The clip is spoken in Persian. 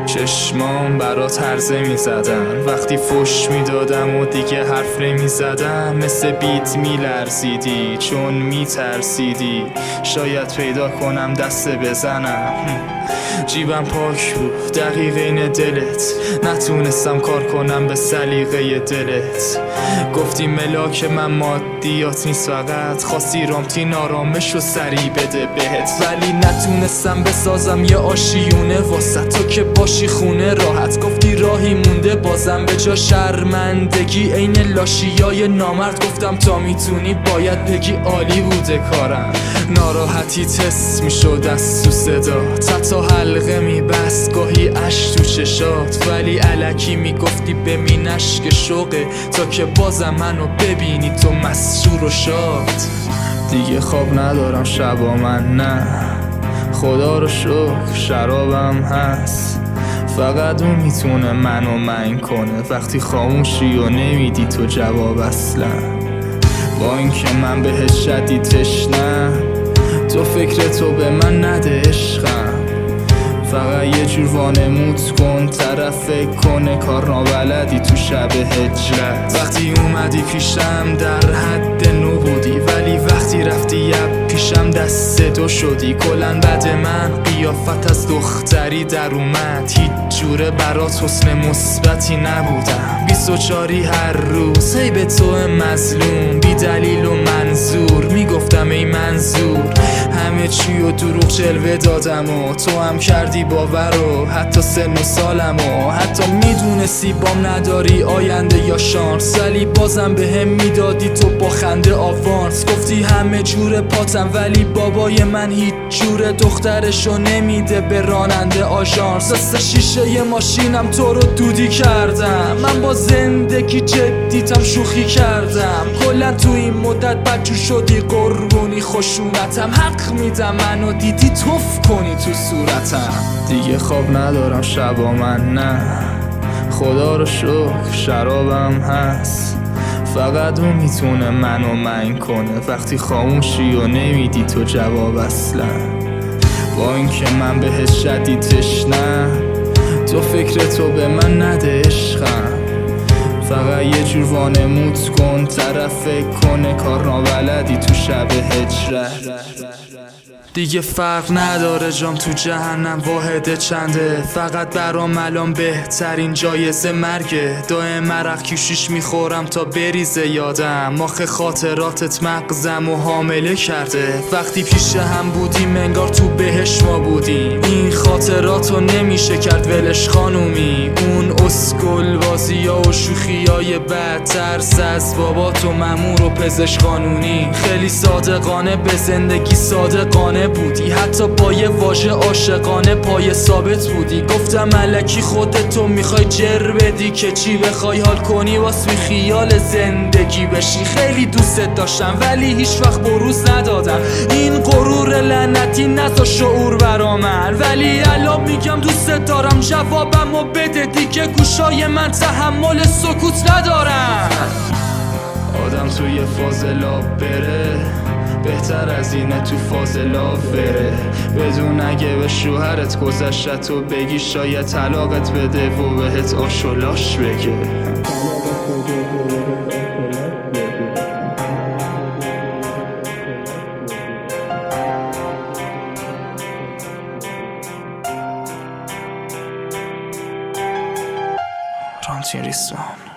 چشمام برات هرزه میزدن وقتی فش میدادم و دیگه حرف نمیزدم. مثل بیت میلرزیدی چون میترسیدی شاید پیدا کنم دست بزنم. جیبم پاک بود دقیقین دلت، نتونستم کار کنم به سلیقه دلت. گفتی ملاک من مادیات نیست، فقط خواستی رامتین آرامش و سری بده بهت. ولی نتونستم بسازم یه آشیونه واسه تو که باشی خونه راحت. گفتی راهی مونده بازم به جا شرمندگی عین لاشیای نامرد. گفتم تا میتونی باید بگی عالی بوده کارم. ناراحتی تست میشد از تو صدا، تا حلقه میبست گاهی اش تو چشات. ولی الکی میگفتی ببین اشک شوقه تا که بازم منو ببینی تو مسرور و شاد. دیگه خواب ندارم شبا من، نه خدا رو شکر شرابم هست. فقط اون میتونه منو من کنه وقتی خاموشی و نمیدی تو جواب اصلا. با اینکه من بهت شدید تشنم، تو فکر تو به من نده عشقم. فقط یه جور وانمود کن طرف فکر کنه کار نابلدی تو شب هجرت. وقتی اومدی پیشم در حد نو بودی، ولی وقتی رفتی پیشم دست دو شدی. کلن بعد من قیافت از دختری در اومد، هیچ جوره برات حسن مثبتی نبودم. 24 هر روز هی به تو مظلوم بی دلیل و منظور میگفتم ای منظور. همه چی و دروغ جلوه دادم و تو هم کردی باور و حتی سن و سالم و حتی میدونستی بام نداری آینده یا شانس، ولی بازم به هم میدادی تو با خنده آوانس. گفتی همه جور پاتم ولی بابای من هیچ جور دخترشو نمیده به راننده آژانس. دست شیشه ی ماشینم تو رو دودی کردم، من با زندگی جدیتم شوخی کردم. کلا تو این مدت بدجور شدی قربونی خشونتم. حق میدم منو دیدی توف کنی تو صورتم. دیگه خواب ندارم شبا من، نه خدا رو شکر شرابم هست. فقط اون میتونه منو من کنه وقتی خاموشی و نمیدی تو جواب اصلا. با اینکه من بهت شدید تشنم، تو فکر تو به من نده عشقم. فقط یه جور وانمود کن طرف فکر کنه کار نابلدی تو شب هجرت. دیگه فرق نداره جام تو جهنم واحد چنده، فقط برام الان بهترین جایزه مرگه. دائم عرق کشیش میخورم تا بریزه یادم، آخه خاطراتت مغزم و حامله کرده. وقتی پیش هم بودیم انگار تو بهش ما بودیم، این خاطراتو نمیشه کرد ولش خانومی. اون اسکل بازیا و شوخیای بد، ترس از بابات و مامور و پزشک قانونی. خیلی صادقانه به زندگی صادقانه بودی، حتی با یه واژه عاشقانه پای ثابت بودی. گفتم الکی خودتو میخوای جر بدی که چی بخوای حال کنی واسه خیال زندگی بشی. خیلی دوست داشتم ولی هیچ وقت بروز ندادم، این غرور لعنتی نذار شعور برامن. ولی الان میگم دوست دارم جوابمو بده دیگه، گوشای من تحمل سکوت ندارم. آدم توی فاز لاب بره بهتر از اینه تو فاز لاف بره، بدون اگه به شوهرت گذشت تو بگی شاید طلاقت بده و بهت آشولاش بگه. رامتین ریسمان.